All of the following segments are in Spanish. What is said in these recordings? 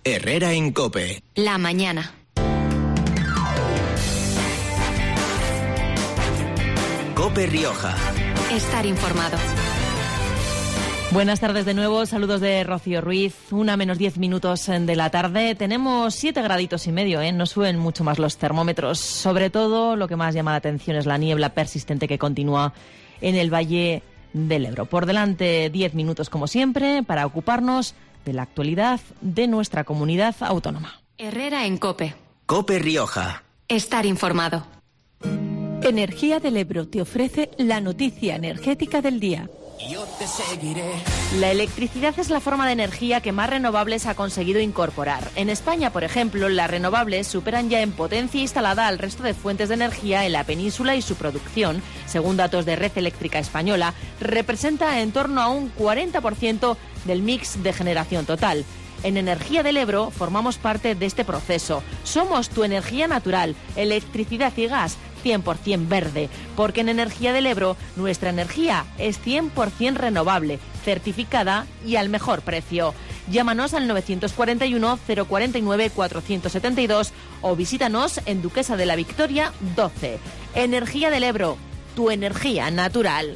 Herrera en COPE. La mañana. COPE Rioja. Estar informado. Buenas tardes de nuevo, saludos de Rocío Ruiz, 1:10 de la tarde. Tenemos 7 graditos y medio, no suben mucho más los termómetros. Sobre todo, lo que más llama la atención es la niebla persistente que continúa en el Valle del Ebro. Por delante, 10 minutos como siempre, para ocuparnos de la actualidad de nuestra comunidad autónoma. Herrera en COPE. COPE Rioja. Estar informado. Energía del Ebro te ofrece la noticia energética del día. Yo te seguiré. La electricidad es la forma de energía que más renovables ha conseguido incorporar. En España, por ejemplo, las renovables superan ya en potencia instalada al resto de fuentes de energía en la península y su producción, según datos de Red Eléctrica Española, representa en torno a un 40% del mix de generación total. En Energía del Ebro formamos parte de este proceso. Somos tu energía natural, electricidad y gas 100% verde, porque en Energía del Ebro nuestra energía es 100% renovable, certificada y al mejor precio. Llámanos al 941 049 472 o visítanos en Duquesa de la Victoria 12. Energía del Ebro, tu energía natural.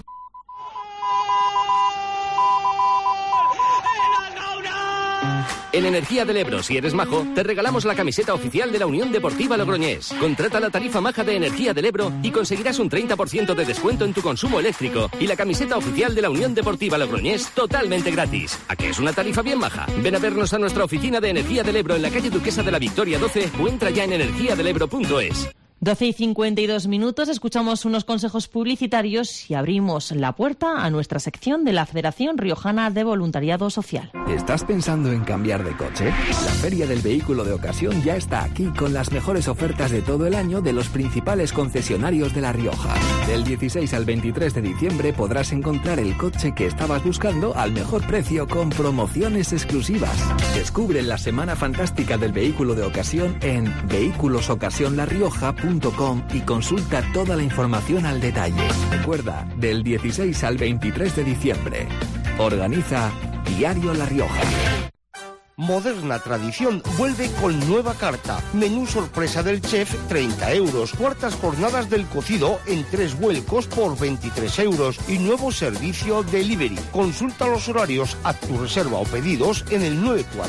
En Energía del Ebro, si eres majo, te regalamos la camiseta oficial de la Unión Deportiva Logroñés. Contrata la tarifa maja de Energía del Ebro y conseguirás un 30% de descuento en tu consumo eléctrico y la camiseta oficial de la Unión Deportiva Logroñés totalmente gratis. ¿A qué es una tarifa bien maja? Ven a vernos a nuestra oficina de Energía del Ebro en la calle Duquesa de la Victoria 12 o entra ya en energiadelebro.es. 12:52, escuchamos unos consejos publicitarios y abrimos la puerta a nuestra sección de la Federación Riojana de Voluntariado Social. ¿Estás pensando en cambiar de coche? La Feria del Vehículo de Ocasión ya está aquí con las mejores ofertas de todo el año de los principales concesionarios de La Rioja. Del 16 al 23 de diciembre podrás encontrar el coche que estabas buscando al mejor precio con promociones exclusivas. Descubre la Semana Fantástica del Vehículo de Ocasión en vehiculosocasionlarioja.com y consulta toda la información al detalle. Recuerda, del 16 al 23 de diciembre. Organiza Diario La Rioja. Moderna Tradición vuelve con nueva carta. Menú sorpresa del chef, 30 euros. Cuartas jornadas del cocido en 3 vuelcos por 23 euros. Y nuevo servicio delivery. Consulta los horarios, haz tu reserva o pedidos en el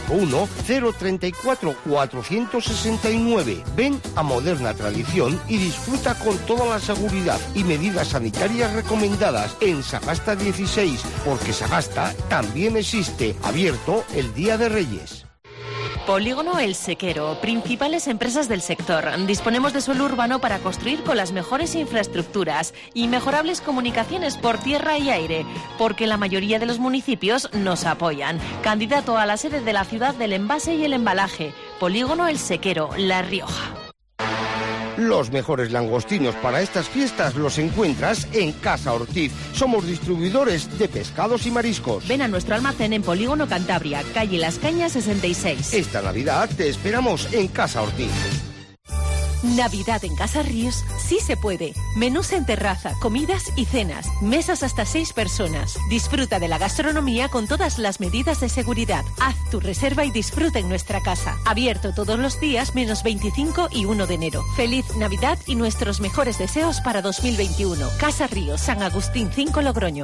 941-034-469. Ven a Moderna Tradición y disfruta con toda la seguridad y medidas sanitarias recomendadas en Sagasta 16, porque Sagasta también existe. Abierto el Día de Reyes. Polígono El Sequero, principales empresas del sector. Disponemos de suelo urbano para construir con las mejores infraestructuras y mejorables comunicaciones por tierra y aire, porque la mayoría de los municipios nos apoyan. Candidato a la sede de la ciudad del envase y el embalaje. Polígono El Sequero, La Rioja. Los mejores langostinos para estas fiestas los encuentras en Casa Ortiz. Somos distribuidores de pescados y mariscos. Ven a nuestro almacén en Polígono Cantabria, calle Las Cañas 66. Esta Navidad te esperamos en Casa Ortiz. Navidad en Casa Ríos sí se puede. Menús en terraza, comidas y cenas, mesas hasta 6 personas. Disfruta de la gastronomía con todas las medidas de seguridad. Haz tu reserva y disfruta en nuestra casa. Abierto todos los días menos 25 y 1 de enero. Feliz Navidad y nuestros mejores deseos para 2021. Casa Ríos, San Agustín 5, Logroño.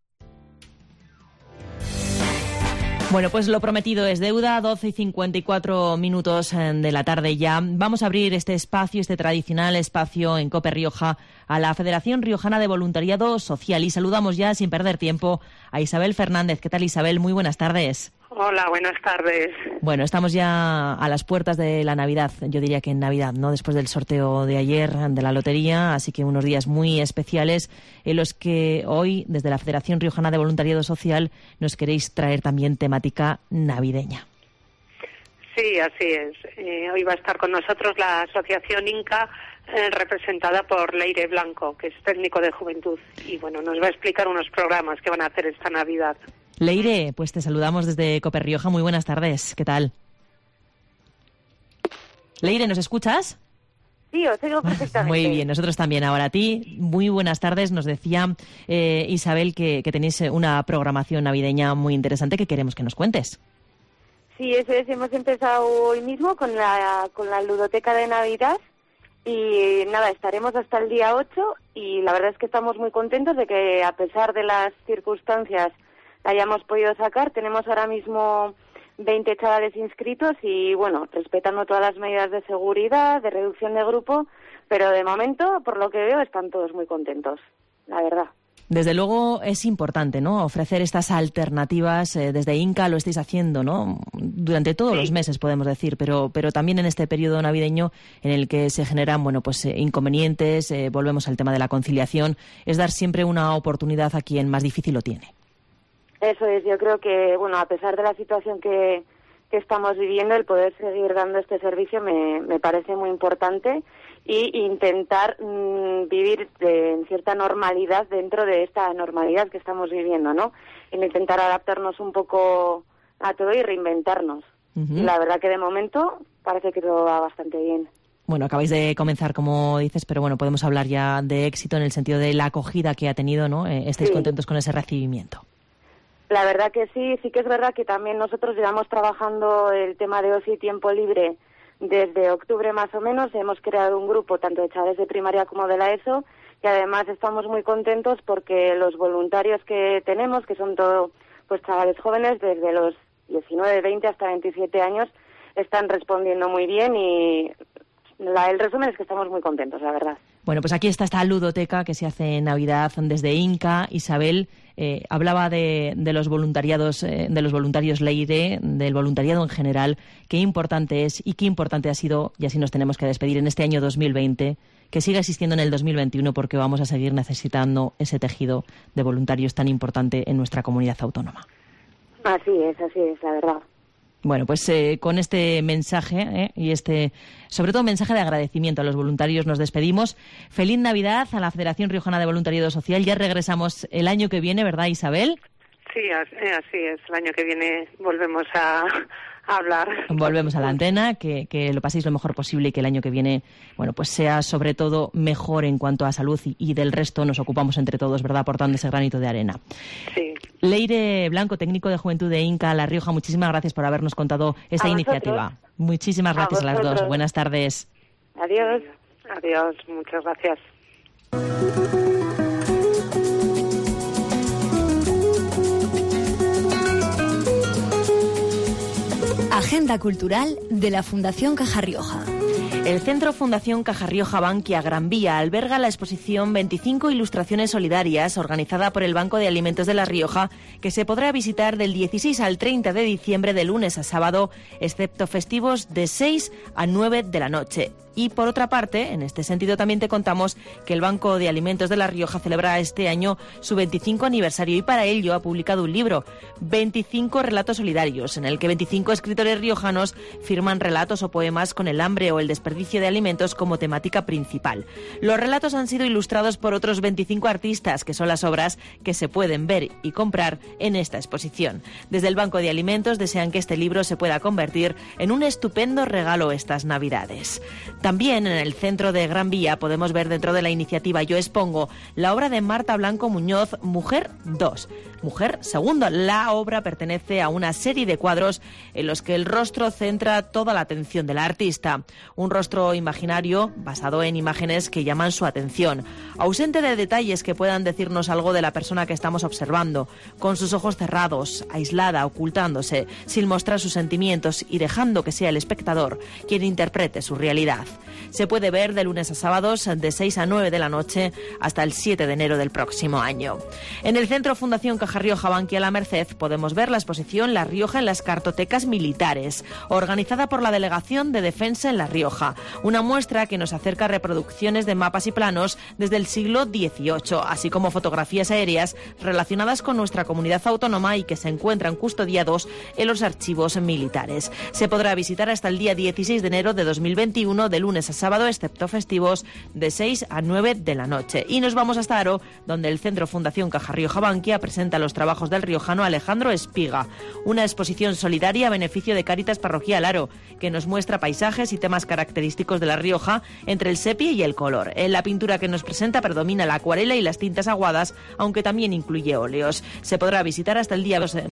Bueno, pues lo prometido es deuda, 12:54 de la tarde ya. Vamos a abrir este espacio, este tradicional espacio en COPE Rioja, a la Federación Riojana de Voluntariado Social. Y saludamos ya, sin perder tiempo, a Isabel Fernández. ¿Qué tal, Isabel? Muy buenas tardes. Hola, buenas tardes. Bueno, estamos ya a las puertas de la Navidad, yo diría que en Navidad, ¿no? Después del sorteo de ayer de la lotería, así que unos días muy especiales en los que hoy, desde la Federación Riojana de Voluntariado Social, nos queréis traer también temática navideña. Sí, así es. Hoy va a estar con nosotros la Asociación Inca, representada por Leire Blanco, que es técnico de juventud, y bueno, nos va a explicar unos programas que van a hacer esta Navidad. Leire, pues te saludamos desde COPE Rioja. Muy buenas tardes. ¿Qué tal? Leire, ¿nos escuchas? Sí, os oigo perfectamente. Muy bien, nosotros también. Ahora a ti, muy buenas tardes. Nos decía Isabel que tenéis una programación navideña muy interesante que queremos que nos cuentes. Sí, eso es. Hemos empezado hoy mismo con la ludoteca de Navidad y nada, estaremos hasta el día 8 y la verdad es que estamos muy contentos de que a pesar de las circunstancias la hayamos podido sacar. Tenemos ahora mismo 20 chavales inscritos y bueno, respetando todas las medidas de seguridad, de reducción de grupo, pero de momento, por lo que veo, están todos muy contentos, la verdad. Desde luego es importante, ¿no?, ofrecer estas alternativas. Desde Inca lo estáis haciendo, ¿no?, durante todos los meses, podemos decir, pero también en este periodo navideño en el que se generan, bueno, pues inconvenientes, volvemos al tema de la conciliación, es dar siempre una oportunidad a quien más difícil lo tiene. Eso es, yo creo que, bueno, a pesar de la situación que estamos viviendo, el poder seguir dando este servicio me parece muy importante y intentar vivir en cierta normalidad dentro de esta normalidad que estamos viviendo, ¿no? En intentar adaptarnos un poco a todo y reinventarnos. Y la verdad que de momento parece que todo va bastante bien. Bueno, acabáis de comenzar, como dices, pero bueno, podemos hablar ya de éxito en el sentido de la acogida que ha tenido, ¿no? ¿Estáis contentos con ese recibimiento? La verdad que sí que es verdad que también nosotros llevamos trabajando el tema de ocio y tiempo libre desde octubre más o menos. Hemos creado un grupo tanto de chavales de primaria como de la ESO y además estamos muy contentos porque los voluntarios que tenemos, que son todos pues chavales jóvenes desde los 19, 20 hasta 27 años, están respondiendo muy bien y el resumen es que estamos muy contentos, la verdad. Bueno, pues aquí está esta ludoteca que se hace en Navidad desde Inca. Isabel hablaba de los voluntariados, de los voluntarios Leire, del voluntariado en general, qué importante es y qué importante ha sido, y así nos tenemos que despedir en este año 2020, que siga existiendo en el 2021 porque vamos a seguir necesitando ese tejido de voluntarios tan importante en nuestra comunidad autónoma. Así es, la verdad. Bueno, pues con este mensaje y sobre todo mensaje de agradecimiento a los voluntarios nos despedimos. Feliz Navidad a la Federación Riojana de Voluntariado Social. Ya regresamos el año que viene, ¿verdad, Isabel? Sí, así es. El año que viene volvemos a hablar. Volvemos a la antena, que lo paséis lo mejor posible y que el año que viene, bueno, pues sea sobre todo mejor en cuanto a salud y del resto nos ocupamos entre todos, ¿verdad?, aportando ese granito de arena. Sí. Leire Blanco, técnico de Juventud de Inca La Rioja, muchísimas gracias por habernos contado esta iniciativa. Muchísimas gracias a las dos. Buenas tardes. Adiós. Adiós, muchas gracias. Agenda cultural de la Fundación Caja Rioja. El Centro Fundación Caja Rioja Bankia Gran Vía alberga la exposición 25 Ilustraciones Solidarias organizada por el Banco de Alimentos de La Rioja, que se podrá visitar del 16 al 30 de diciembre de lunes a sábado, excepto festivos de 6 a 9 de la noche. Y por otra parte, en este sentido también te contamos que el Banco de Alimentos de La Rioja celebra este año su 25 aniversario y para ello ha publicado un libro, 25 relatos solidarios, en el que 25 escritores riojanos firman relatos o poemas con el hambre o el desperdicio de alimentos como temática principal. Los relatos han sido ilustrados por otros 25 artistas, que son las obras que se pueden ver y comprar en esta exposición. Desde el Banco de Alimentos desean que este libro se pueda convertir en un estupendo regalo estas Navidades. También en el centro de Gran Vía podemos ver dentro de la iniciativa Yo Expongo la obra de Marta Blanco Muñoz, Mujer 2. Mujer Segundo. La obra pertenece a una serie de cuadros en los que el rostro centra toda la atención de la artista. Un rostro imaginario basado en imágenes que llaman su atención, ausente de detalles que puedan decirnos algo de la persona que estamos observando, con sus ojos cerrados, aislada, ocultándose, sin mostrar sus sentimientos y dejando que sea el espectador quien interprete su realidad. Se puede ver de lunes a sábados de 6 a 9 de la noche hasta el 7 de enero del próximo año. En el Centro Fundación Caja Rioja Bankia La Merced podemos ver la exposición La Rioja en las cartotecas militares, organizada por la Delegación de Defensa en La Rioja, una muestra que nos acerca a reproducciones de mapas y planos desde el siglo XVIII, así como fotografías aéreas relacionadas con nuestra comunidad autónoma y que se encuentran custodiados en los archivos militares. Se podrá visitar hasta el día 16 de enero de 2021, de lunes a sábado, excepto festivos, de 6 a 9 de la noche. Y nos vamos hasta Aro, donde el Centro Fundación Caja Rioja Bankia presenta los trabajos del riojano Alejandro Espiga, una exposición solidaria a beneficio de Cáritas Parroquial Aro, que nos muestra paisajes y temas característicos de La Rioja entre el sepia y el color. En la pintura que nos presenta predomina la acuarela y las tintas aguadas, aunque también incluye óleos. Se podrá visitar hasta el día 2